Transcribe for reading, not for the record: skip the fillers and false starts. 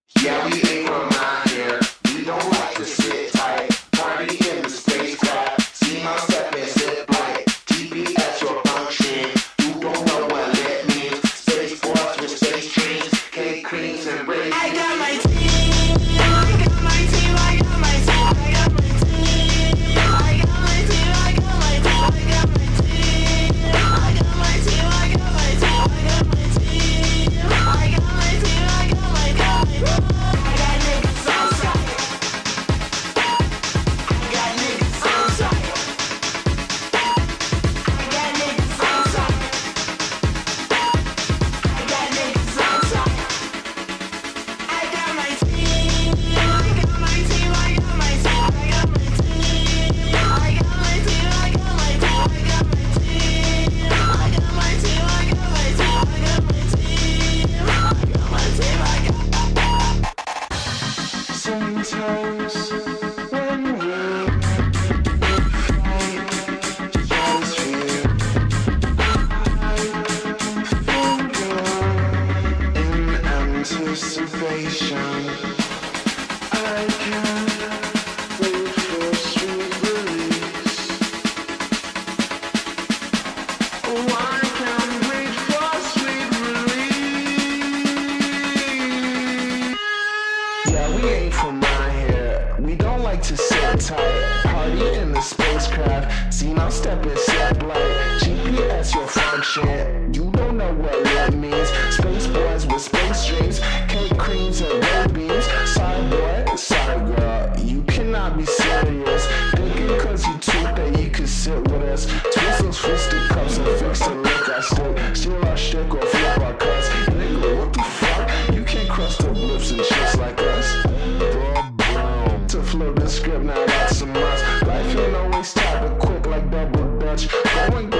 Yeah, we ain't from out here. We don't like to sit tight. Party in the spacecraft. See my step and zip like GPS your function. You don't know what lit means. Space force with space dreams. Cake creams and rings. I got my team. I got my team. I got my team. I got my team. I got my team. I got my team. I got my team. I got my team. I got my team. I got my team. I got my team. I got my team. I got niggas on site. I got niggas on site. I got niggas on site. I got niggas on site. I got my team. I got my team. I got my team. I got my team. I got my team. I got my team. I got my team. I got my team. I got my team. I got my team. I got my team. I got. Sometimes when we fight, just feel in anticipation. I can't wait for sweet release. Oh, I can't wait for sweet release. Yeah, we ain't from out here. We don't like to sit tight. Party in the spacecraft. See now step and step like GPS your function. You don't know what that means. Space boys with space dreams. Cake creams and red beams. Sorry boy, sorry girl. You cannot be serious. Thinking cause you took that you could sit with us. Twist those fisted cups and fix the look I stick. Steal our shtick or flip our cuts. Nigga, what the fuck? You can't crust the blips and shits like us. To flip the script, now that's a must. Life ain't always tapping quick like double dutch. Going